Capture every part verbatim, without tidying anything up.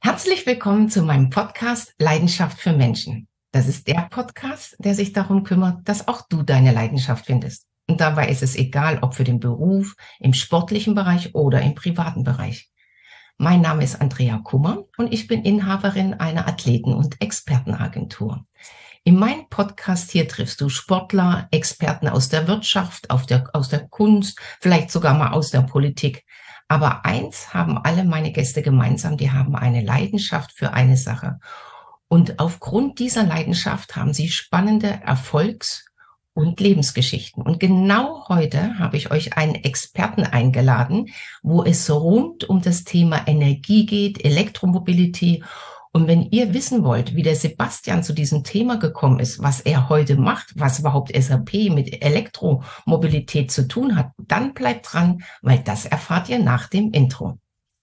Herzlich willkommen zu meinem Podcast Leidenschaft für Menschen. Das ist der Podcast, der sich darum kümmert, dass auch du deine Leidenschaft findest. Und dabei ist es egal, ob für den Beruf, im sportlichen Bereich oder im privaten Bereich. Mein Name ist Andrea Kummer und ich bin Inhaberin einer Athleten- und Expertenagentur. In meinem Podcast hier triffst du Sportler, Experten aus der Wirtschaft, auf der, aus der Kunst, vielleicht sogar mal aus der Politik. Aber eins haben alle meine Gäste gemeinsam, die haben eine Leidenschaft für eine Sache. Und aufgrund dieser Leidenschaft haben sie spannende Erfolgs- und Lebensgeschichten. Und genau heute habe ich euch einen Experten eingeladen, wo es rund um das Thema Energie geht, Elektromobility. Und wenn ihr wissen wollt, wie der Sebastian zu diesem Thema gekommen ist, was er heute macht, was überhaupt S A P mit Elektromobilität zu tun hat, dann bleibt dran, weil das erfahrt ihr nach dem Intro.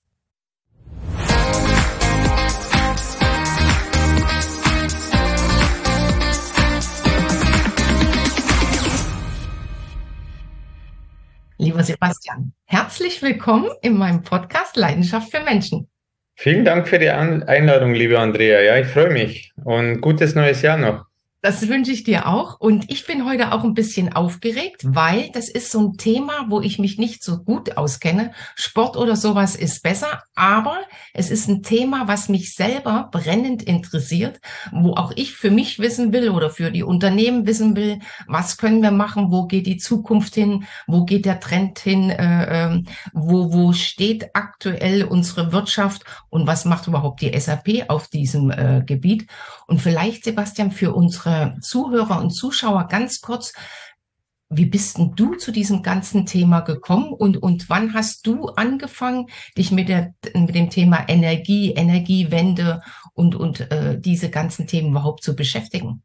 Lieber Sebastian, herzlich willkommen in meinem Podcast Leidenschaft für Menschen. Vielen Dank für die Einladung, liebe Andrea. Ja, ich freue mich und gutes neues Jahr noch. Das wünsche ich dir auch. Und ich bin heute auch ein bisschen aufgeregt, weil das ist so ein Thema, wo ich mich nicht so gut auskenne. Sport oder sowas ist besser, aber es ist ein Thema, was mich selber brennend interessiert, wo auch ich für mich wissen will oder für die Unternehmen wissen will, was können wir machen, wo geht die Zukunft hin, wo geht der Trend hin, äh, äh, wo, wo steht aktuell unsere Wirtschaft und was macht überhaupt die S A P auf diesem äh, Gebiet. Und vielleicht, Sebastian, für unsere Zuhörer und Zuschauer ganz kurz, wie bist denn du zu diesem ganzen Thema gekommen und, und wann hast du angefangen, dich mit, der, mit dem Thema Energie, Energiewende und, und äh, diese ganzen Themen überhaupt zu beschäftigen?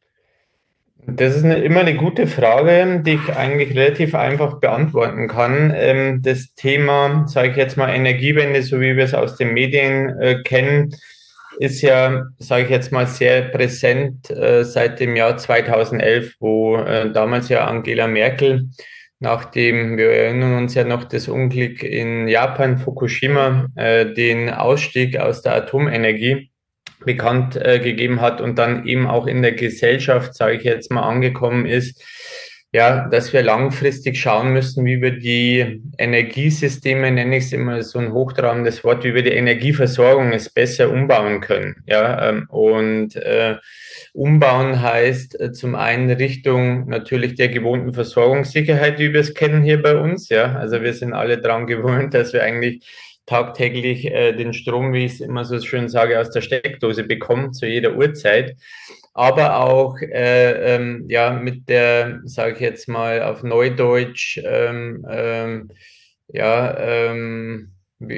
Das ist eine, immer eine gute Frage, die ich eigentlich relativ einfach beantworten kann. Ähm, das Thema, sage ich jetzt mal, Energiewende, so wie wir es aus den Medien äh, kennen, ist ja, sage ich jetzt mal, sehr präsent äh, seit dem Jahr zweitausendelf, wo äh, damals ja Angela Merkel nach dem, wir erinnern uns ja noch, das Unglück in Japan, Fukushima, äh, den Ausstieg aus der Atomenergie bekannt äh, gegeben hat und dann eben auch in der Gesellschaft, sage ich jetzt mal, angekommen ist, ja, dass wir langfristig schauen müssen, wie wir die Energiesysteme, nenne ich es immer so ein hochtrabendes Wort, wie wir die Energieversorgung es besser umbauen können. Ja, ähm, und äh, umbauen heißt äh, zum einen Richtung natürlich der gewohnten Versorgungssicherheit, wie wir es kennen hier bei uns. Ja, also wir sind alle daran gewöhnt, dass wir eigentlich tagtäglich äh, den Strom, wie ich es immer so schön sage, aus der Steckdose bekommen, zu jeder Uhrzeit. Aber auch äh, ähm, ja mit der, sage ich jetzt mal auf Neudeutsch, ähm, ähm, ja, ähm,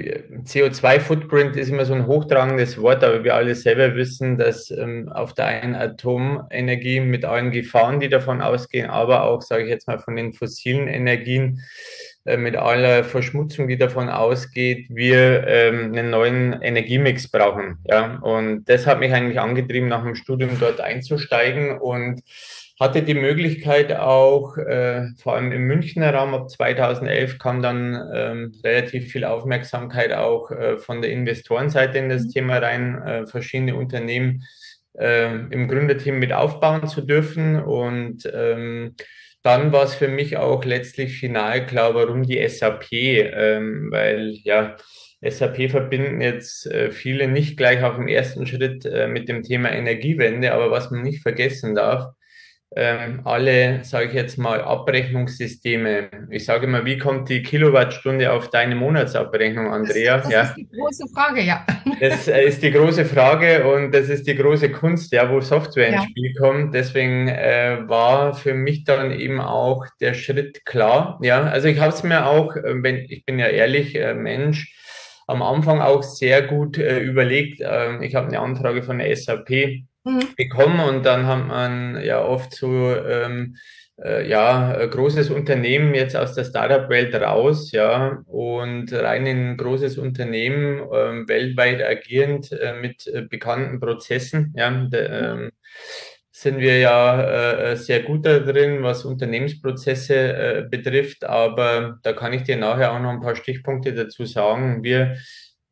C O zwei Footprint ist immer so ein hochtragendes Wort, aber wir alle selber wissen, dass ähm, auf der einen Atomenergie mit allen Gefahren, die davon ausgehen, aber auch, sage ich jetzt mal, von den fossilen Energien, äh, mit aller Verschmutzung, die davon ausgeht, wir ähm, einen neuen Energiemix brauchen. Ja? Und das hat mich eigentlich angetrieben, nach dem Studium dort einzusteigen und hatte die Möglichkeit auch, äh, vor allem im Münchner Raum, ab zweitausendelf kam dann ähm, relativ viel Aufmerksamkeit auch äh, von der Investorenseite in das Thema rein, äh, verschiedene Unternehmen äh, im Gründerteam mit aufbauen zu dürfen. Und ähm, dann war es für mich auch letztlich final klar, warum die S A P, ähm, weil ja, S A P verbinden jetzt äh, viele nicht gleich auf dem ersten Schritt äh, mit dem Thema Energiewende, aber was man nicht vergessen darf, ähm, alle, sage ich jetzt mal, Abrechnungssysteme. Ich sage mal, wie kommt die Kilowattstunde auf deine Monatsabrechnung, Das, Andrea? das ist Ja, die große Frage, ja. das äh, ist die große Frage und das ist die große Kunst, ja, wo Software ins Ja. Spiel kommt. Deswegen äh, war für mich dann eben auch der Schritt klar. Ja, also ich habe es mir auch, äh, wenn ich bin ja ehrlich, äh, Mensch, am Anfang auch sehr gut äh, überlegt. Ähm, ich habe eine Anfrage von der S A P Mhm. bekommen und dann hat man ja oft so ähm, äh, ja ein großes Unternehmen jetzt aus der Startup-Welt raus, ja, und rein in ein großes Unternehmen ähm, weltweit agierend äh, mit äh, bekannten Prozessen, ja, de, ähm, sind wir ja äh, sehr gut da drin, was Unternehmensprozesse äh, betrifft, aber da kann ich dir nachher auch noch ein paar Stichpunkte dazu sagen. Wir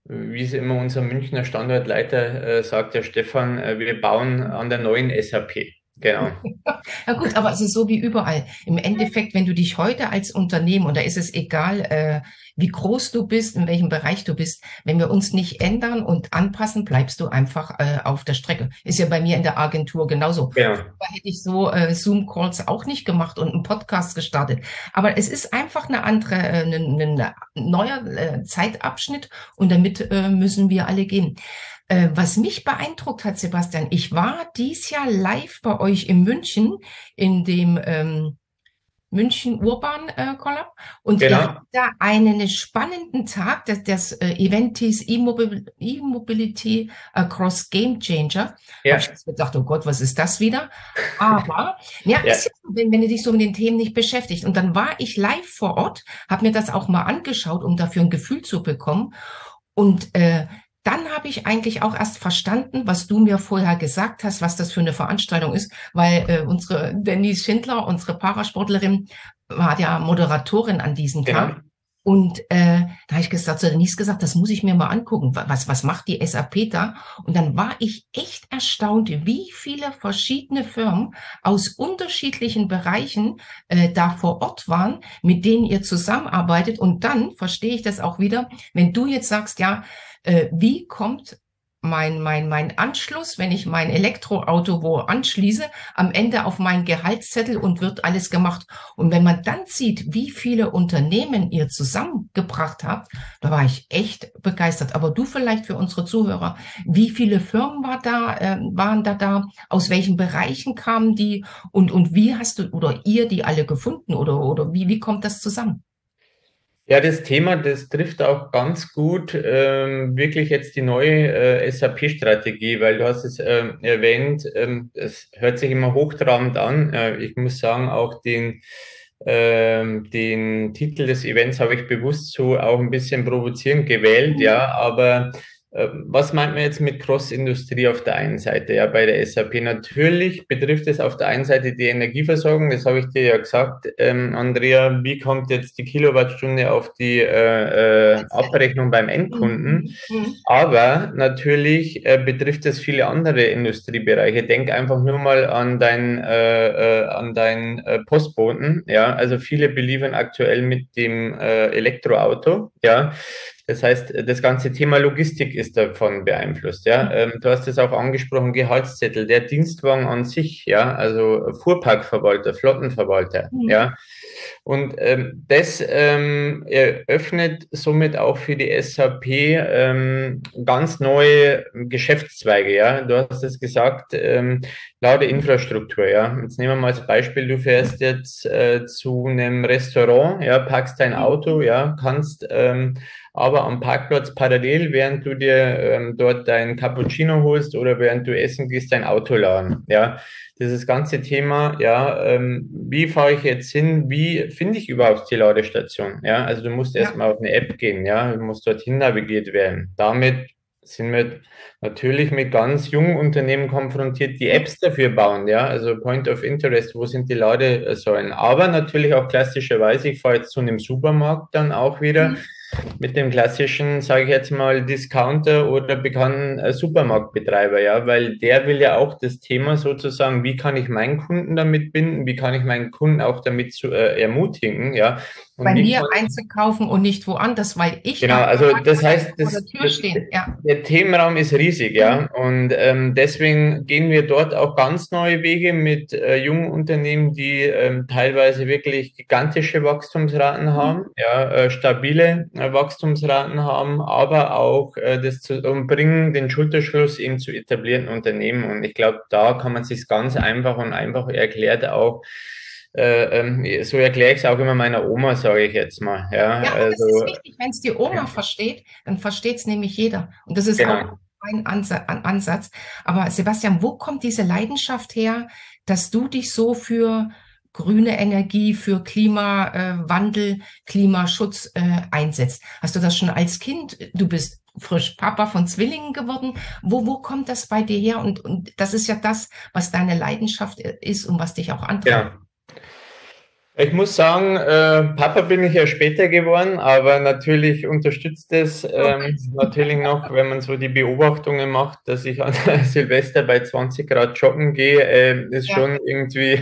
wie es immer unser Münchner Standortleiter äh, sagt, der Stefan, äh, wir bauen an der neuen S A P. Genau. Ja gut, aber es ist so wie überall. Im Endeffekt, wenn du dich heute als Unternehmen, und da ist es egal, äh, wie groß du bist, in welchem Bereich du bist, wenn wir uns nicht ändern und anpassen, bleibst du einfach äh, auf der Strecke. Ist ja bei mir in der Agentur genauso. Genau. Da hätte ich so äh, Zoom-Calls auch nicht gemacht und einen Podcast gestartet. Aber es ist einfach eine andere, äh, ein, ein neuer äh, Zeitabschnitt und damit äh, müssen wir alle gehen. Äh, was mich beeindruckt hat, Sebastian, ich war dies Jahr live bei euch in München, in dem ähm, München Urban äh, Collab, und ihr Genau. habt da einen spannenden Tag. Das, das äh, Event hieß E-Mobility Across Game Changer. Ja. Habe ich jetzt gedacht, oh Gott, was ist das wieder? Aber ja, Ja. ist ja so, wenn, wenn du dich so mit den Themen nicht beschäftigt. Und dann war ich live vor Ort, habe mir das auch mal angeschaut, um dafür ein Gefühl zu bekommen. Und äh, dann habe ich eigentlich auch erst verstanden, was du mir vorher gesagt hast, was das für eine Veranstaltung ist, weil äh, unsere Denise Schindler, unsere Parasportlerin, war ja Moderatorin an diesem Genau. Tag. Und äh, da habe ich gesagt, zu Denise gesagt, das muss ich mir mal angucken. Was, was macht die S A P da? Und dann war ich echt erstaunt, wie viele verschiedene Firmen aus unterschiedlichen Bereichen äh, da vor Ort waren, mit denen ihr zusammenarbeitet. Und dann verstehe ich das auch wieder, wenn du jetzt sagst, ja, äh, wie kommt mein, mein, mein Anschluss, wenn ich mein Elektroauto wo anschließe, am Ende auf meinen Gehaltszettel und wird alles gemacht. Und wenn man dann sieht, wie viele Unternehmen ihr zusammengebracht habt, da war ich echt begeistert. Aber du vielleicht für unsere Zuhörer, wie viele Firmen war da, äh, waren da da? Aus welchen Bereichen kamen die? Und, und wie hast du oder ihr die alle gefunden? Oder, oder wie, wie kommt das zusammen? Ja, das Thema, das trifft auch ganz gut ähm, wirklich jetzt die neue äh, S A P-Strategie, weil du hast es ähm, erwähnt, ähm, es hört sich immer hochtrabend an. Äh, ich muss sagen, auch den, ähm, den Titel des Events habe ich bewusst so auch ein bisschen provozierend gewählt, ja, aber ähm, was meint man jetzt mit Cross-Industrie auf der einen Seite? Ja, bei der S A P natürlich betrifft es auf der einen Seite die Energieversorgung, das habe ich dir ja gesagt, ähm, Andrea, wie kommt jetzt die Kilowattstunde auf die äh, äh, Abrechnung beim Endkunden? Mhm. Aber natürlich äh, betrifft es viele andere Industriebereiche. Denk einfach nur mal an dein, äh, äh, an deinen äh, Postboten. Ja, also viele beliefern aktuell mit dem äh, Elektroauto. Ja, das heißt, das ganze Thema Logistik ist davon beeinflusst. Ja, ähm, du hast es auch angesprochen, Gehaltszettel, der Dienstwagen an sich. Ja, also Fuhrparkverwalter, Flottenverwalter. Mhm. Ja. Und ähm, das ähm, eröffnet somit auch für die S A P ähm, ganz neue Geschäftszweige. Ja, du hast es gesagt, ähm, laute Infrastruktur. Ja, jetzt nehmen wir mal als Beispiel: Du fährst jetzt äh, zu einem Restaurant, ja, packst dein Auto, ja, kannst ähm, aber am Parkplatz parallel, während du dir ähm, dort dein Cappuccino holst oder während du essen gehst, dein Auto laden. Ja, dieses ganze Thema, ja, ähm, wie fahre ich jetzt hin, wie finde ich überhaupt die Ladestation? Ja, also du musst Ja. erstmal auf eine App gehen, ja, du musst dorthin navigiert werden. Damit sind wir natürlich mit ganz jungen Unternehmen konfrontiert, die Apps dafür bauen, ja, also Point of Interest, wo sind die Ladesäulen? Aber natürlich auch klassischerweise, ich fahre jetzt zu einem Supermarkt dann auch wieder, Mhm. mit dem klassischen, sage ich jetzt mal, Discounter oder bekannten äh, Supermarktbetreiber, ja, weil der will ja auch das Thema sozusagen, wie kann ich meinen Kunden damit binden, wie kann ich meinen Kunden auch damit zu, äh, ermutigen, ja. Und Bei wie mir kann einzukaufen und nicht woanders, weil ich Genau, darf also das heißt, vor der das, Tür das, stehen. Ja. der Themenraum ist riesig, ja, und ähm, deswegen gehen wir dort auch ganz neue Wege mit äh, jungen Unternehmen, die ähm, teilweise wirklich gigantische Wachstumsraten haben, ja, äh, stabile äh, Wachstumsraten haben, aber auch äh, das zu und bringen den Schulterschluss eben zu etablierten Unternehmen. Und ich glaube, da kann man sich ganz einfach und einfach erklärt auch äh, ähm, so erkläre ich es auch immer meiner Oma, sage ich jetzt mal. Ja, Ja, aber das ist also wichtig. Wenn es die Oma versteht, dann versteht es nämlich jeder. Und das ist auch genau. mein Ansa An Ansatz. Aber Sebastian, wo kommt diese Leidenschaft her, dass du dich so für grüne Energie, für Klimawandel, äh, Klimaschutz äh, einsetzt? Hast du das schon als Kind? Du bist frisch Papa von Zwillingen geworden. Wo, wo kommt das bei dir her? Und, und das ist ja das, was deine Leidenschaft ist und was dich auch antreibt. Genau. Ich muss sagen, äh, Papa bin ich ja später geworden, aber natürlich unterstützt es ähm, natürlich noch, wenn man so die Beobachtungen macht, dass ich an Silvester bei zwanzig Grad joggen gehe, äh, ist Ja. schon irgendwie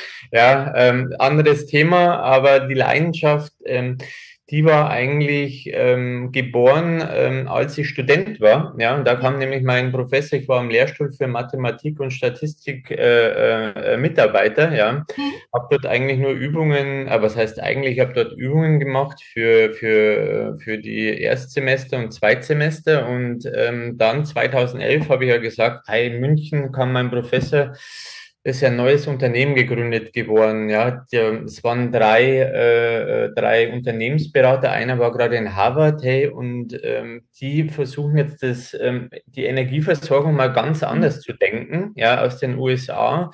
ja ähm, anderes Thema, aber die Leidenschaft, ähm, die war eigentlich ähm, geboren, ähm, als ich Student war. Ja, und da kam nämlich mein Professor, ich war am Lehrstuhl für Mathematik und Statistik äh, äh, Mitarbeiter, ja, Mhm. habe dort eigentlich nur Übungen, aber was heißt eigentlich, ich habe dort Übungen gemacht für, für, für die Erstsemester und Zweitsemester und ähm, dann zweitausendelf habe ich ja gesagt, hey, in München kann mein Professor, ist ja ein neues Unternehmen gegründet geworden, ja, der, es waren drei, äh, drei Unternehmensberater, einer war gerade in Harvard, hey, und ähm, die versuchen jetzt das, ähm, die Energieversorgung mal ganz anders zu denken, ja, aus den U S A.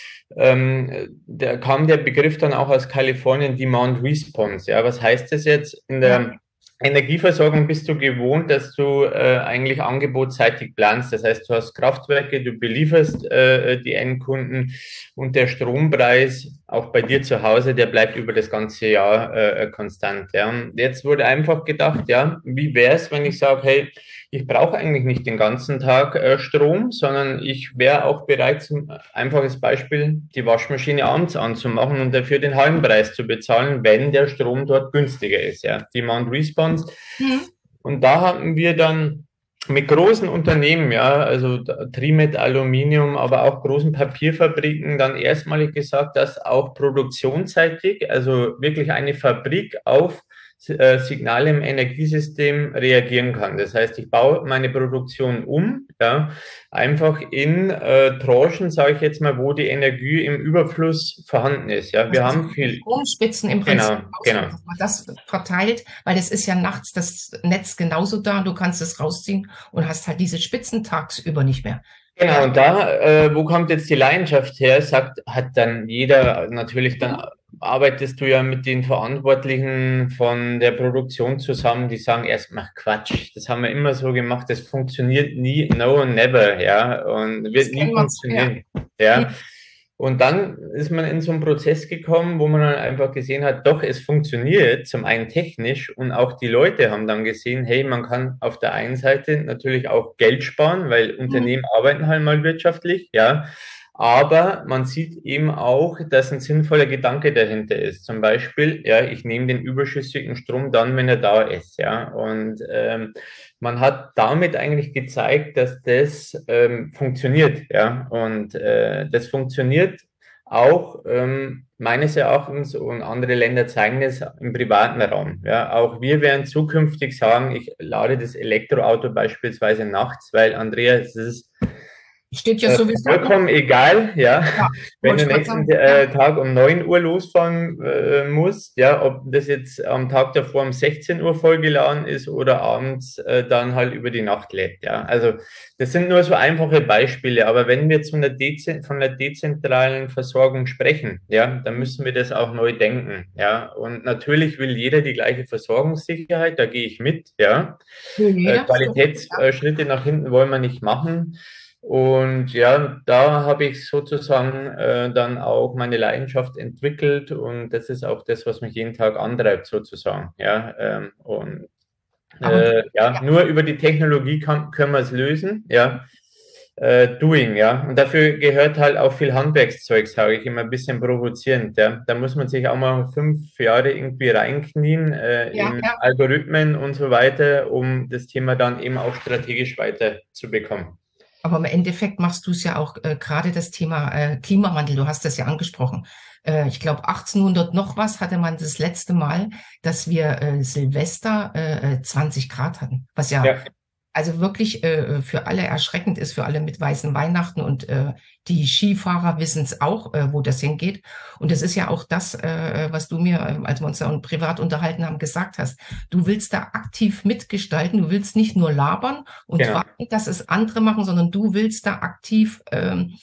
Ähm, da kam der Begriff dann auch aus Kalifornien, Demand Response. Ja, was heißt das jetzt? In Ja. der Energieversorgung bist du gewohnt, dass du äh, eigentlich angebotsseitig planst. Das heißt, du hast Kraftwerke, du belieferst äh, die Endkunden und der Strompreis, auch bei dir zu Hause, der bleibt über das ganze Jahr äh, konstant. Ja. Und jetzt wurde einfach gedacht, ja, wie wäre es, wenn ich sage, hey, ich brauche eigentlich nicht den ganzen Tag äh, Strom, sondern ich wäre auch bereit, zum einfaches Beispiel, die Waschmaschine abends anzumachen und dafür den halben Preis zu bezahlen, wenn der Strom dort günstiger ist. Ja, Demand Response. Mhm. Und da hatten wir dann mit großen Unternehmen, ja, also Trimet Aluminium, aber auch großen Papierfabriken dann erstmalig gesagt, dass auch produktionsseitig, also wirklich eine Fabrik auf äh, Signale im Energiesystem reagieren kann. Das heißt, ich baue meine Produktion um, ja, einfach in äh, Tranchen, sage ich jetzt mal, wo die Energie im Überfluss vorhanden ist. Ja, wir Also haben viel. Stromspitzen im Prinzip Genau, ausmachen, genau. dass man das verteilt, weil es ist ja nachts das Netz genauso da, du kannst es rausziehen und hast halt diese Spitzen tagsüber nicht mehr. Genau, Ja. und da, äh, wo kommt jetzt die Leidenschaft her? Sagt, hat dann jeder natürlich, dann arbeitest du ja mit den Verantwortlichen von der Produktion zusammen, die sagen erstmal Quatsch, das haben wir immer so gemacht, das funktioniert nie, no and never, ja, und Das wird nie kennen wir so, ja. funktionieren, ja. Mhm. Und dann ist man in so einen Prozess gekommen, wo man dann einfach gesehen hat, doch, es funktioniert, zum einen technisch und auch die Leute haben dann gesehen, hey, man kann auf der einen Seite natürlich auch Geld sparen, weil Mhm. Unternehmen arbeiten halt mal wirtschaftlich, ja. Aber man sieht eben auch, dass ein sinnvoller Gedanke dahinter ist. Zum Beispiel, ja, ich nehme den überschüssigen Strom dann, wenn er da ist, ja. Und ähm, man hat damit eigentlich gezeigt, dass das ähm, funktioniert, ja. Und äh, das funktioniert auch ähm, meines Erachtens und andere Länder zeigen es im privaten Raum. Ja, auch wir werden zukünftig sagen, ich lade das Elektroauto beispielsweise nachts, weil Andreas, es ist Steht ja äh, sowieso um. vollkommen egal, ja, Ja, wenn wollte du ich gerade nächsten sagen. Ja. äh, Tag um neun Uhr losfahren äh, musst, ja, ob das jetzt am Tag davor um sechzehn Uhr vollgeladen ist oder abends äh, dann halt über die Nacht lädt, ja. Also das sind nur so einfache Beispiele, aber wenn wir zu einer Dezent von der dezentralen Versorgung sprechen, ja, dann müssen wir das auch neu denken, ja. Und natürlich will jeder die gleiche Versorgungssicherheit, da gehe ich mit, ja. Will Äh, jeder. Ja. Qualitätsschritte nach hinten wollen wir nicht machen. Und ja, da habe ich sozusagen äh, dann auch meine Leidenschaft entwickelt und das ist auch das, was mich jeden Tag antreibt sozusagen. Ja, ähm, und Aber äh, ja, ja. nur über die Technologie kann, können wir es lösen. Ja, äh, Doing, ja. Und dafür gehört halt auch viel Handwerkszeug, sage ich immer ein bisschen provozierend. Ja, da muss man sich auch mal fünf Jahre irgendwie reinknien äh, Ja, in ja. Algorithmen und so weiter, um das Thema dann eben auch strategisch weiterzubekommen. Aber im Endeffekt machst du es ja auch äh, gerade das Thema äh, Klimawandel, du hast das ja angesprochen. Äh, ich glaube, achtzehnhundert noch was hatte man das letzte Mal, dass wir äh, Silvester äh, zwanzig Grad hatten, was ja Ja. also wirklich äh, für alle erschreckend ist, für alle mit weißen Weihnachten und äh, die Skifahrer wissen es auch, äh, wo das hingeht. Und das ist ja auch das, äh, was du mir, äh, als wir uns da privat unterhalten haben, gesagt hast. Du willst da aktiv mitgestalten, du willst nicht nur labern und Genau. warten, dass es andere machen, sondern du willst da aktiv ähm,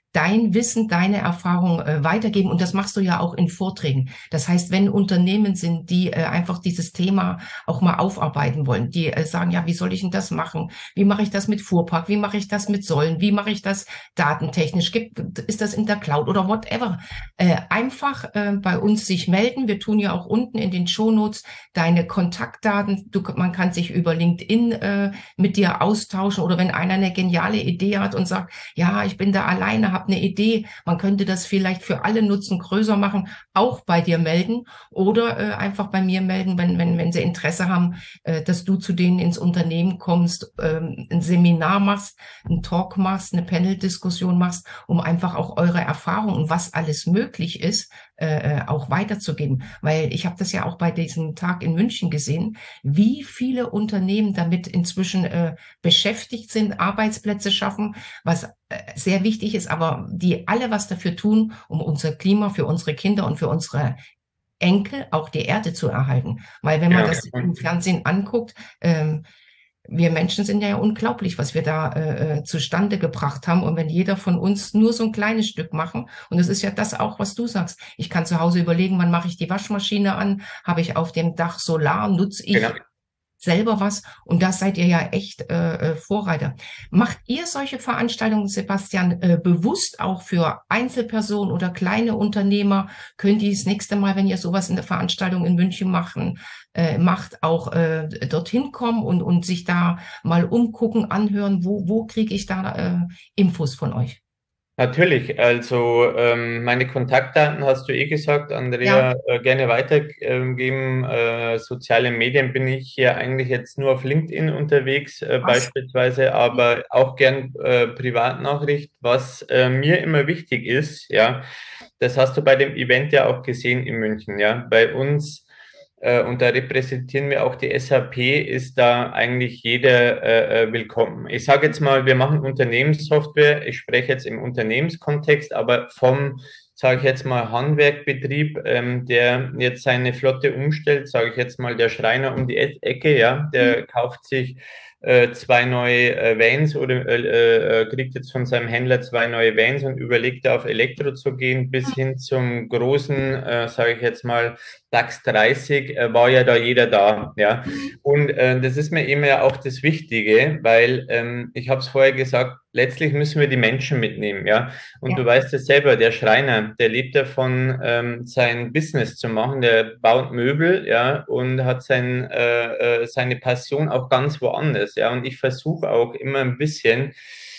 dein Wissen, deine Erfahrung äh, weitergeben. Und das machst du ja auch in Vorträgen. Das heißt, wenn Unternehmen sind, die äh, einfach dieses Thema auch mal aufarbeiten wollen, die äh, sagen, ja, wie soll ich denn das machen? Wie mache ich das mit Fuhrpark? Wie mache ich das mit Säulen? Wie mache ich das datentechnisch? Gibt, ist das in der Cloud oder whatever? Äh, einfach äh, bei uns sich melden. Wir tun ja auch unten in den Shownotes deine Kontaktdaten. Du, man kann sich über LinkedIn äh, mit dir austauschen oder wenn einer eine geniale Idee hat und sagt, ja, ich bin da alleine, habe eine Idee, man könnte das vielleicht für alle nutzen, größer machen, auch bei dir melden oder äh, einfach bei mir melden, wenn, wenn, wenn sie Interesse haben, äh, dass du zu denen ins Unternehmen kommst, ähm, ein Seminar machst, einen Talk machst, eine Panel-Diskussion machst, um einfach auch eure Erfahrungen und was alles möglich ist, äh, auch weiterzugeben. Weil ich habe das ja auch bei diesem Tag in München gesehen, wie viele Unternehmen damit inzwischen äh, beschäftigt sind, Arbeitsplätze schaffen, was äh, sehr wichtig ist, aber die alle was dafür tun, um unser Klima für unsere Kinder und für unsere Enkel auch die Erde zu erhalten. Weil wenn man Genau. das im Fernsehen anguckt, ähm, wir Menschen sind ja unglaublich, was wir da äh, zustande gebracht haben. Und wenn jeder von uns nur so ein kleines Stück machen, und das ist ja das auch, was du sagst. Ich kann zu Hause überlegen, wann mache ich die Waschmaschine an? Habe ich auf dem Dach Solar? Nutze ich Genau. selber was? Und da seid ihr ja echt äh, Vorreiter. Macht ihr solche Veranstaltungen, Sebastian, äh, bewusst auch für Einzelpersonen oder kleine Unternehmer? Könnt ihr das nächste Mal, wenn ihr sowas in der Veranstaltung in München machen, äh, macht, auch äh, dorthin kommen und, und sich da mal umgucken, anhören, wo, wo kriege ich da äh, Infos von euch? Natürlich, also ähm, meine Kontaktdaten hast du eh gesagt, Ja, Andrea, äh, gerne weitergeben. Äh, soziale Medien bin ich hier eigentlich jetzt nur auf LinkedIn unterwegs, äh, was? beispielsweise, aber auch gern äh, Privatnachricht, was äh, mir immer wichtig ist, ja, das hast du bei dem Event ja auch gesehen in München, ja, bei uns äh, und da repräsentieren wir auch die S A P, ist da eigentlich jeder äh, äh, willkommen. Ich sage jetzt mal, wir machen Unternehmenssoftware. Ich spreche jetzt im Unternehmenskontext, aber vom, sage ich jetzt mal, Handwerkbetrieb, ähm, der jetzt seine Flotte umstellt, sage ich jetzt mal, der Schreiner um die E- Ecke, ja, der kauft sich äh, zwei neue äh, Vans oder äh, äh, kriegt jetzt von seinem Händler zwei neue Vans und überlegt, auf Elektro zu gehen, bis hin zum großen, äh, sage ich jetzt mal, DAX dreißig, äh, war ja da jeder da, ja. Und äh, das ist mir eben ja auch das Wichtige, weil ähm, ich habe es vorher gesagt, letztlich müssen wir die Menschen mitnehmen, ja. Und du Ja. weißt es selber, der Schreiner, der lebt davon, ähm, sein Business zu machen, der baut Möbel, ja, und hat sein, äh, äh, seine Passion auch ganz woanders, ja. Und ich versuche auch immer ein bisschen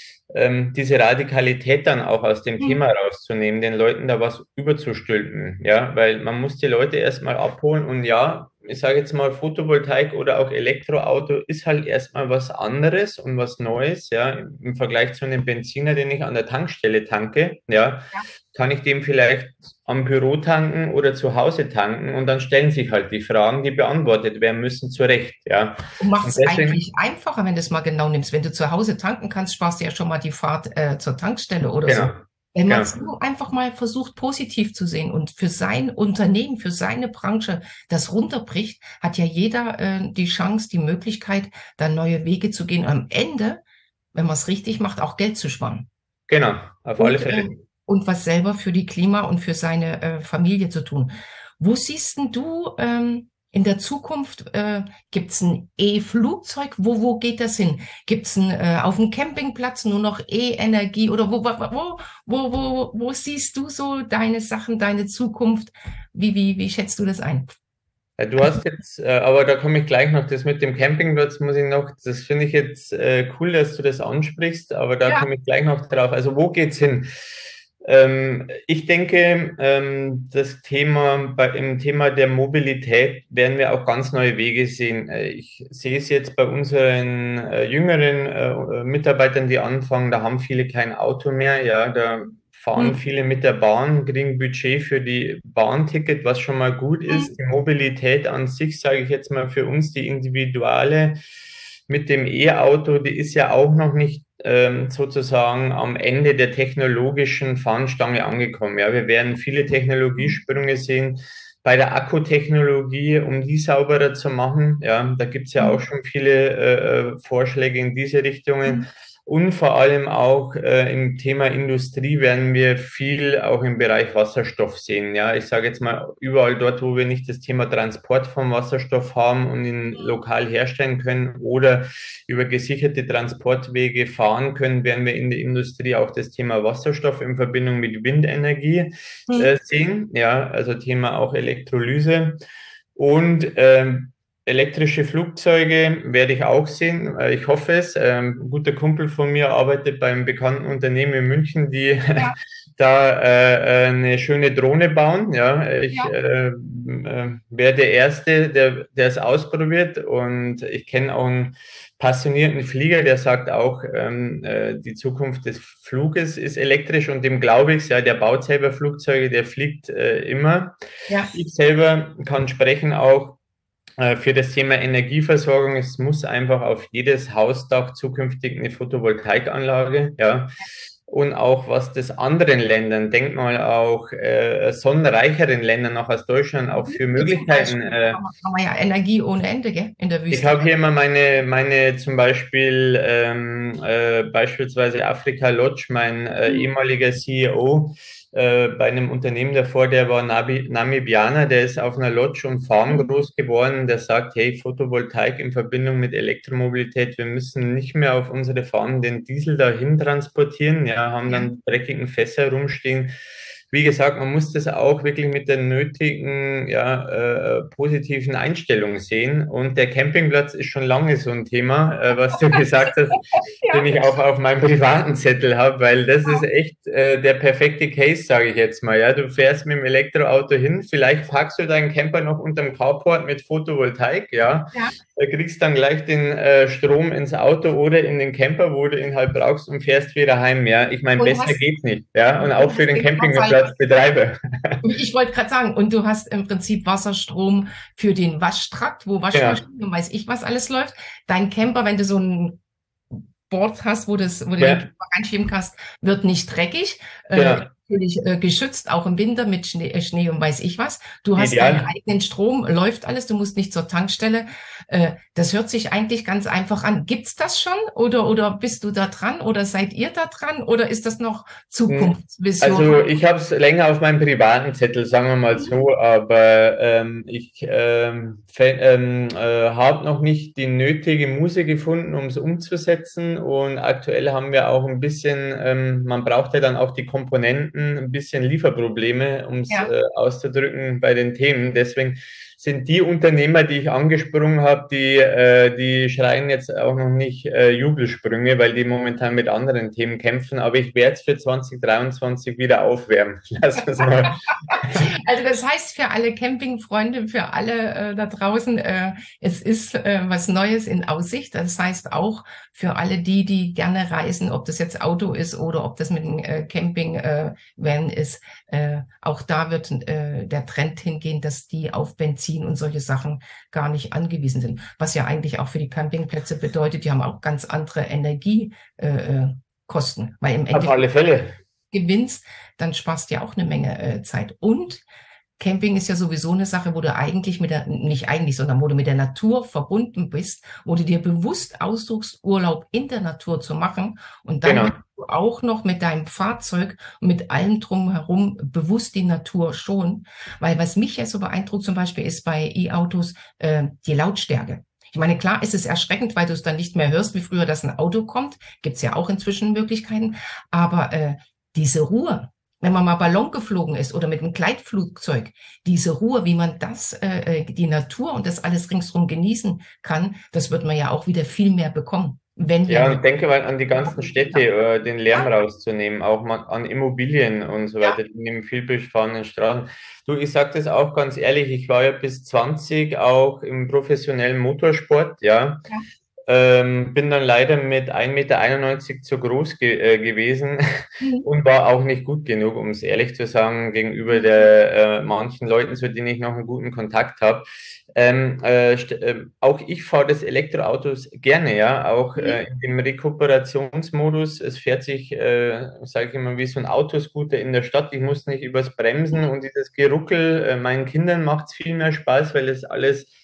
ähm, diese Radikalität dann auch aus dem Hm. Thema rauszunehmen, den Leuten da was überzustülpen, ja, weil man muss die Leute erstmal abholen und ja, ich sage jetzt mal Photovoltaik oder auch Elektroauto ist halt erstmal was anderes und was Neues, ja, im Vergleich zu einem Benziner, den ich an der Tankstelle tanke, ja, kann ich dem vielleicht am Büro tanken oder zu Hause tanken und dann stellen sich halt die Fragen, die beantwortet werden müssen, zu Recht, ja. Und macht Und es deswegen, eigentlich einfacher, wenn du es mal genau nimmst. Wenn du zu Hause tanken kannst, sparst du ja schon mal die Fahrt äh, zur Tankstelle oder so. genau, Wenn man es genau. nur einfach mal versucht, positiv zu sehen und für sein Unternehmen, für seine Branche das runterbricht, hat ja jeder äh, die Chance, die Möglichkeit, da neue Wege zu gehen. Und am Ende, wenn man es richtig macht, auch Geld zu sparen. Genau, auf alle Und, äh, Fälle. und was selber für die Klima und für seine äh, Familie zu tun. Wo siehst denn du ähm, in der Zukunft, äh, gibt es ein E-Flugzeug? Wo, wo geht das hin? Gibt es äh, auf dem Campingplatz nur noch E-Energie? Oder wo, wo, wo, wo, wo, wo siehst du so deine Sachen, deine Zukunft? Wie, wie, wie schätzt du das ein? Ja, du hast jetzt, äh, aber da komme ich gleich noch, das mit dem Campingplatz muss ich noch, das finde ich jetzt äh, cool, dass du das ansprichst, aber da Ja, komme ich gleich noch drauf. Also wo geht's hin? Ähm, ich denke, ähm, das Thema, bei, im Thema der Mobilität werden wir auch ganz neue Wege sehen. Äh, ich sehe es jetzt bei unseren äh, jüngeren äh, Mitarbeitern, die anfangen, da haben viele kein Auto mehr, ja, da fahren hm, viele mit der Bahn, kriegen Budget für die Bahnticket, was schon mal gut hm, ist. Die Mobilität an sich, sage ich jetzt mal für uns, die individuelle mit dem E-Auto, die ist ja auch noch nicht ähm, sozusagen am Ende der technologischen Fahnenstange angekommen. Ja, wir werden viele hm, Technologiesprünge sehen bei der Akkutechnologie, um die sauberer zu machen. Ja, da gibt es ja auch hm, schon viele äh, äh, Vorschläge in diese Richtungen. hm, Und vor allem auch äh, im Thema Industrie werden wir viel auch im Bereich Wasserstoff sehen. Ja, ich sage jetzt mal, überall dort, wo wir nicht das Thema Transport vom Wasserstoff haben und ihn lokal herstellen können oder über gesicherte Transportwege fahren können, werden wir in der Industrie auch das Thema Wasserstoff in Verbindung mit Windenergie äh, sehen. Ja, also Thema auch Elektrolyse. Und ähm, elektrische Flugzeuge werde ich auch sehen. Äh, Ich hoffe es. Ähm, ein guter Kumpel von mir arbeitet beim bekannten Unternehmen in München, die Ja, da äh, eine schöne Drohne bauen. Ja, ich ja. äh, äh, wäre der Erste, der, der es ausprobiert. Und ich kenne auch einen passionierten Flieger, der sagt auch, ähm, äh, die Zukunft des Fluges ist elektrisch und dem glaube ich, ja, der baut selber Flugzeuge, der fliegt äh, immer. Ja. Ich selber kann sprechen auch äh, für das Thema Energieversorgung. Es muss einfach auf jedes Hausdach zukünftig eine Photovoltaikanlage, ja. Und auch was das anderen Ländern, denk mal auch äh, sonnenreicheren Ländern, auch aus Deutschland, auch für Hier zum Möglichkeiten. Beispiel Äh, haben wir, haben wir ja Energie ohne Ende, gell, in der ich Wüste. habe hier mal meine, meine zum Beispiel ähm, äh, beispielsweise Africa Lodge, mein äh, Mhm. ehemaliger C E O äh, bei einem Unternehmen davor, der war Nabi, Namibianer, der ist auf einer Lodge und Farm Mhm. groß geworden, der sagt, hey, Photovoltaik in Verbindung mit Elektromobilität, wir müssen nicht mehr auf unsere Farmen den Diesel dahin transportieren, ja, haben Ja. dann dreckigen Fässer rumstehen. Wie gesagt, man muss das auch wirklich mit der nötigen, ja, äh, positiven Einstellung sehen. Und der Campingplatz ist schon lange so ein Thema, äh, was du gesagt hast, den Ja. ich auch auf meinem privaten Zettel habe, weil das ist echt äh, der perfekte Case, sage ich jetzt mal. Ja, du fährst mit dem Elektroauto hin, vielleicht packst du deinen Camper noch unterm Carport mit Photovoltaik, ja, Ja. da kriegst dann gleich den äh, Strom ins Auto oder in den Camper, wo du ihn halt brauchst und fährst wieder heim. Ja, ich meine, Und besser hast, geht's nicht. Ja, und auch und für hast den den Vorteil, Campingplatzbetreiber. ich wollte gerade sagen, und du hast im Prinzip Wasserstrom für den Waschtrakt, wo Genau. Waschmaschinen und weiß ich was alles läuft. Dein Camper, wenn du so ein Board hast, wo, das, wo du den Ja, Camper reinschieben kannst, wird nicht dreckig. Äh, genau. natürlich äh, geschützt, auch im Winter mit Schnee, äh, Schnee und weiß ich was. Du hast deinen Ideal. eigenen Strom, läuft alles, du musst nicht zur Tankstelle. Äh, das hört sich eigentlich ganz einfach an. Gibt's das schon oder, oder bist du da dran oder seid ihr da dran oder ist das noch Hm, Zukunftsvision? Also ich habe es länger auf meinem privaten Zettel, sagen wir mal so, aber ähm, ich ähm, fä- ähm, äh, habe noch nicht die nötige Muße gefunden, um es umzusetzen. Und aktuell haben wir auch ein bisschen, ähm, man braucht ja dann auch die Komponenten, ein bisschen Lieferprobleme, um es Ja. äh, auszudrücken bei den Themen. Deswegen sind die Unternehmer, die ich angesprungen habe, die, äh, die schreien jetzt auch noch nicht äh, Jubelsprünge, weil die momentan mit anderen Themen kämpfen. Aber ich werde es für zwanzig dreiundzwanzig wieder aufwärmen. Lass uns mal. Also das heißt für alle Campingfreunde, für alle äh, da draußen, äh, es ist äh, was Neues in Aussicht. Das heißt auch für alle die, die gerne reisen, ob das jetzt Auto ist oder ob das mit dem äh, Camping äh, Van ist, äh, auch da wird äh, der Trend hingehen, dass die auf Benzin und solche Sachen gar nicht angewiesen sind. Was ja eigentlich auch für die Campingplätze bedeutet, die haben auch ganz andere Energiekosten, äh, äh, Kosten, weil im Auf Endeffekt alle Fälle. gewinnst, dann sparst du ja auch eine Menge äh, Zeit. Und Camping ist ja sowieso eine Sache, wo du eigentlich mit der, nicht eigentlich, sondern wo du mit der Natur verbunden bist, wo du dir bewusst aussuchst, Urlaub in der Natur zu machen. Und dann hast Genau. du auch noch mit deinem Fahrzeug und mit allem drumherum bewusst die Natur schon. Weil was mich ja so beeindruckt zum Beispiel ist bei E-Autos äh, die Lautstärke. Ich meine, klar ist es erschreckend, weil du es dann nicht mehr hörst, wie früher, dass ein Auto kommt. Gibt's ja auch inzwischen Möglichkeiten. Aber äh, diese Ruhe, wenn man mal Ballon geflogen ist oder mit einem Gleitflugzeug, diese Ruhe, wie man das, äh, die Natur und das alles ringsherum genießen kann, das wird man ja auch wieder viel mehr bekommen, wenn wir Ja, eine und denke mal an die ganzen Städte, äh, den Lärm ja, rauszunehmen, auch mal an Immobilien und so ja, weiter, die nehmen viel befahrenen Straßen. Du, ich sage das auch ganz ehrlich, ich war ja bis zwanzig auch im professionellen Motorsport, ja. ja, Ähm, bin dann leider mit ein Meter einundneunzig zu groß ge äh, gewesen mhm, und war auch nicht gut genug, um es ehrlich zu sagen, gegenüber der äh, manchen Leuten, zu denen ich noch einen guten Kontakt habe. Ähm, äh, äh, auch ich fahre das Elektroautos gerne, ja, auch mhm, äh, in dem Rekuperationsmodus. Es fährt sich, äh, sage ich immer, wie so ein Autoscooter in der Stadt. Ich muss nicht übers Bremsen mhm, und dieses Geruckel. Äh, meinen Kindern macht es viel mehr Spaß, weil es alles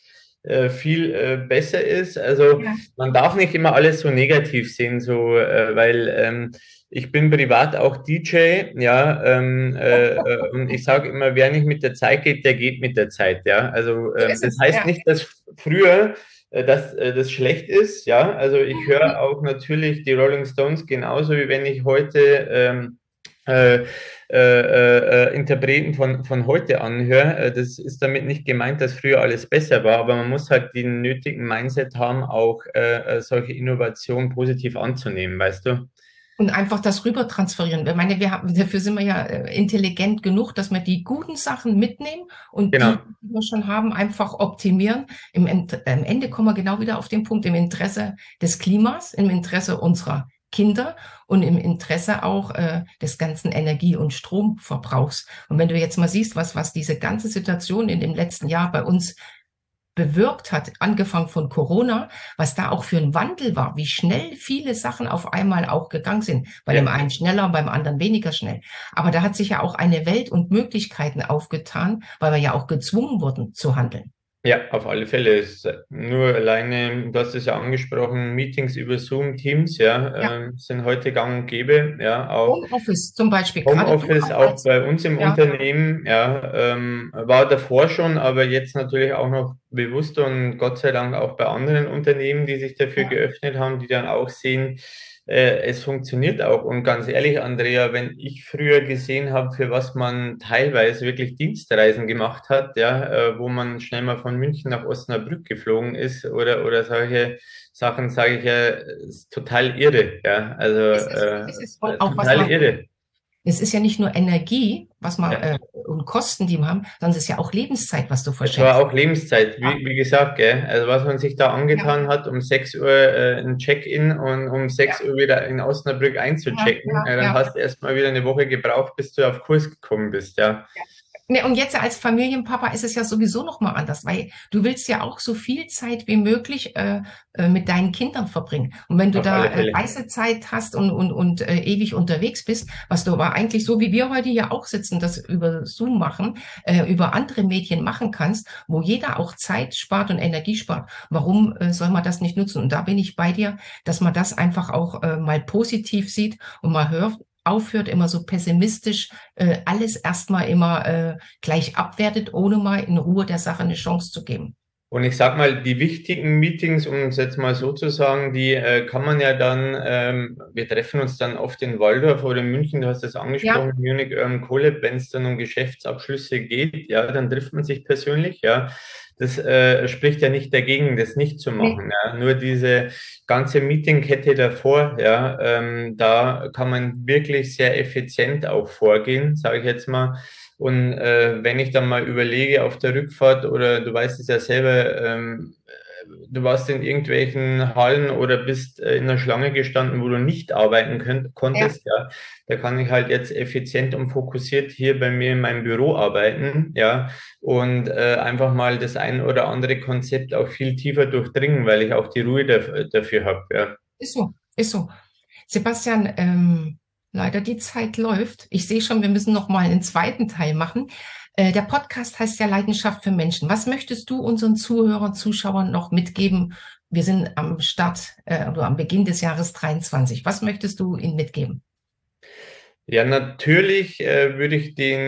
äh, viel äh, besser ist. Also Ja. man darf nicht immer alles so negativ sehen, so, äh, weil ähm, ich bin privat auch D J, ja, ähm, äh, äh, und ich sage immer, wer nicht mit der Zeit geht, der geht mit der Zeit, ja. Also So ähm, ist das es, heißt ja. nicht, dass früher äh, dass äh, das schlecht ist, ja. Also ich Mhm. höre auch natürlich die Rolling Stones genauso, wie wenn ich heute ähm, äh, äh, äh, Interpreten von, von heute anhöre. Äh, Das ist damit nicht gemeint, dass früher alles besser war, aber man muss halt den nötigen Mindset haben, auch äh, äh, solche Innovationen positiv anzunehmen, weißt du? Und einfach das rüber transferieren. Ich meine, wir haben, dafür sind wir ja äh, intelligent genug, dass wir die guten Sachen mitnehmen und die, Genau. die wir schon haben, einfach optimieren. Im, Ent- am Ende kommen wir genau wieder auf den Punkt, im Interesse des Klimas, im Interesse unserer Kinder und im Interesse auch äh, des ganzen Energie- und Stromverbrauchs. Und wenn du jetzt mal siehst, was, was diese ganze Situation in dem letzten Jahr bei uns bewirkt hat, angefangen von Corona, was da auch für ein Wandel war, wie schnell viele Sachen auf einmal auch gegangen sind. Bei dem Ja. einen schneller, beim anderen weniger schnell. Aber da hat sich ja auch eine Welt und Möglichkeiten aufgetan, weil wir ja auch gezwungen wurden zu handeln. Ja, auf alle Fälle. Es ist nur alleine, du hast es ja angesprochen, Meetings über Zoom, Teams, Ja, ja, ähm, sind heute gang und gäbe, ja, auch Homeoffice zum Beispiel, gerade du Homeoffice auch auch als, bei uns im ja, Unternehmen, ja, ähm, war davor schon, aber jetzt natürlich auch noch bewusster und Gott sei Dank auch bei anderen Unternehmen, die sich dafür ja, geöffnet haben, die dann auch sehen, äh, es funktioniert auch. Und ganz ehrlich, Andrea, wenn ich früher gesehen habe, für was man teilweise wirklich Dienstreisen gemacht hat, ja, äh, wo man schnell mal von München nach Osnabrück geflogen ist oder, oder solche Sachen, sage ich ja, ist total irre, ja, also es ist, äh, es ist äh, auch was total man, irre. es ist ja nicht nur Energie, was man, Ja. äh, und Kosten, die wir haben, sondern es ist ja auch Lebenszeit, was du Es war verschenkst. auch Lebenszeit, Ja, wie, wie gesagt, gell? Also was man sich da ja, angetan hat, um sechs Uhr äh, ein Check-in und um ja, sechs Uhr wieder in Osnabrück ja, einzuchecken, ja, ja, dann ja. hast du erstmal wieder eine Woche gebraucht, bis du auf Kurs gekommen bist, ja. Ne, und jetzt als Familienpapa ist es ja sowieso noch mal anders, weil du willst ja auch so viel Zeit wie möglich äh, äh, mit deinen Kindern verbringen. Und wenn du Auf da alle äh, Fälle. Reisezeit hast und, und, und äh, ewig unterwegs bist, was du aber eigentlich so wie wir heute ja auch sitzen, das über Zoom machen, äh, über andere Medien machen kannst, wo jeder auch Zeit spart und Energie spart. Warum äh, soll man das nicht nutzen? Und da bin ich bei dir, dass man das einfach auch äh, mal positiv sieht und mal hört, aufhört, immer so pessimistisch äh, alles erstmal immer äh, gleich abwertet, ohne mal in Ruhe der Sache eine Chance zu geben. Und ich sag mal, die wichtigen Meetings, um es jetzt mal so zu sagen, die äh, kann man ja dann, ähm, wir treffen uns dann oft in Waldorf oder in München, du hast es Ja, angesprochen, Munich Urban Collab, wenn es dann um Geschäftsabschlüsse geht, ja, dann trifft man sich persönlich, ja. Das äh, spricht ja nicht dagegen, das nicht zu nee, machen. Ja. Nur diese ganze Meetingkette davor, ja, ähm, da kann man wirklich sehr effizient auch vorgehen, sage ich jetzt mal. Und äh, wenn ich dann mal überlege auf der Rückfahrt oder du weißt es ja selber, ähm, du warst in irgendwelchen Hallen oder bist äh, in einer Schlange gestanden, wo du nicht arbeiten könnt, ja, konntest, ja, da kann ich halt jetzt effizient und fokussiert hier bei mir in meinem Büro arbeiten, ja, und äh, einfach mal das ein oder andere Konzept auch viel tiefer durchdringen, weil ich auch die Ruhe daf dafür habe, ja. ist so, ist so. Sebastian, ähm, leider die Zeit läuft. Ich sehe schon, wir müssen noch mal einen zweiten Teil machen. Äh, der Podcast heißt ja Leidenschaft für Menschen. Was möchtest du unseren Zuhörern, Zuschauern noch mitgeben? Wir sind am Start äh, oder am Beginn des Jahres dreiundzwanzig. Was möchtest du ihnen mitgeben? Ja, natürlich äh, würde ich den,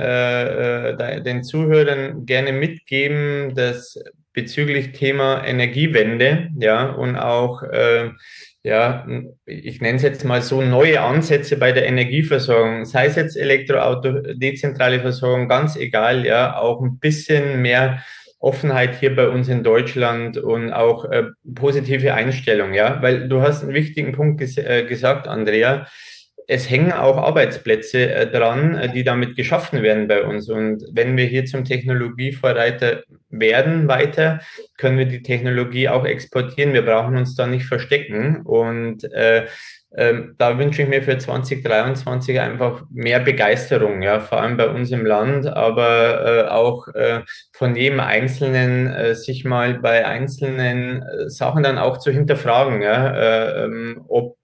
äh, äh, den Zuhörern gerne mitgeben, dass bezüglich Thema Energiewende, ja, und auch, äh, ja, ich nenne es jetzt mal so neue Ansätze bei der Energieversorgung, sei es jetzt Elektroauto, dezentrale Versorgung, ganz egal, ja, auch ein bisschen mehr Offenheit hier bei uns in Deutschland und auch äh, positive Einstellung, ja, weil du hast einen wichtigen Punkt ges äh, gesagt, Andrea. Es hängen auch Arbeitsplätze äh, dran, äh, die damit geschaffen werden bei uns. Und wenn wir hier zum Technologievorreiter werden weiter, können wir die Technologie auch exportieren. Wir brauchen uns da nicht verstecken. Und äh, ähm, da wünsche ich mir für zwanzig dreiundzwanzig einfach mehr Begeisterung, ja, vor allem bei uns im Land, aber äh, auch äh, von jedem Einzelnen äh, sich mal bei einzelnen äh, Sachen dann auch zu hinterfragen, ja, äh, ähm, ob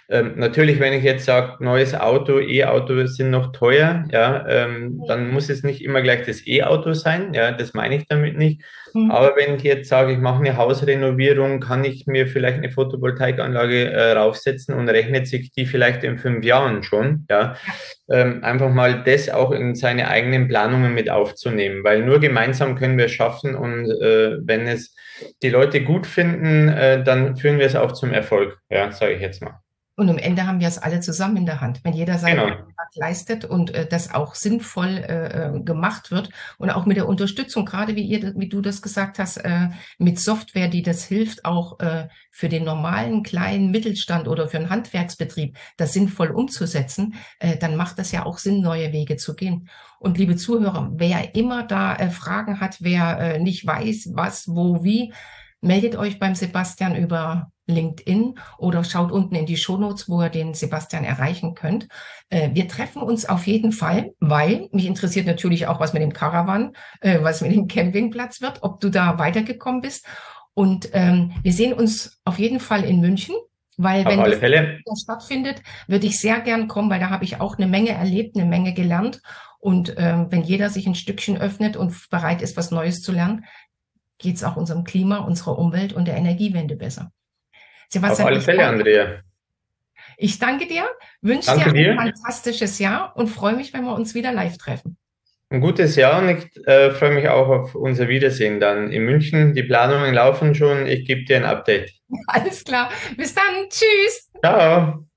Ähm, natürlich, wenn ich jetzt sage, neues Auto, E-Autos sind noch teuer, ja, ähm, dann muss es nicht immer gleich das E-Auto sein, ja, das meine ich damit nicht. Hm. Aber wenn ich jetzt sage, ich mache eine Hausrenovierung, kann ich mir vielleicht eine Photovoltaikanlage äh, raufsetzen und rechnet sich die vielleicht in fünf Jahren schon, ja. Ja. Ähm, einfach mal das auch in seine eigenen Planungen mit aufzunehmen, weil nur gemeinsam können wir es schaffen und äh, wenn es die Leute gut finden, äh, dann führen wir es auch zum Erfolg, ja, sage ich jetzt mal. Und am Ende haben wir es alle zusammen in der Hand. Wenn jeder seinen Genau. Beitrag leistet und äh, das auch sinnvoll äh, äh, gemacht wird und auch mit der Unterstützung, gerade wie ihr, wie du das gesagt hast, äh, mit Software, die das hilft, auch äh, für den normalen kleinen Mittelstand oder für einen Handwerksbetrieb das sinnvoll umzusetzen, äh, dann macht das ja auch Sinn, neue Wege zu gehen. Und liebe Zuhörer, wer immer da äh, Fragen hat, wer äh, nicht weiß, was, wo, wie, meldet euch beim Sebastian über LinkedIn oder schaut unten in die Shownotes, wo ihr den Sebastian erreichen könnt. Äh, wir treffen uns auf jeden Fall, weil mich interessiert natürlich auch, was mit dem Caravan, äh, was mit dem Campingplatz wird, ob du da weitergekommen bist. Und ähm, wir sehen uns auf jeden Fall in München, weil Auf wenn alle das Fälle. stattfindet, würde ich sehr gern kommen, weil da habe ich auch eine Menge erlebt, eine Menge gelernt. Und ähm, wenn jeder sich ein Stückchen öffnet und bereit ist, was Neues zu lernen, geht es auch unserem Klima, unserer Umwelt und der Energiewende besser. Auf Sebastian, alle ich Fälle, danke, Andrea. ich danke dir, wünsche dir Danke ein dir. fantastisches Jahr und freue mich, wenn wir uns wieder live treffen. Ein gutes Jahr und ich äh, freue mich auch auf unser Wiedersehen dann in München. Die Planungen laufen schon. Ich gebe dir ein Update. Alles klar. Bis dann. Tschüss. Ciao.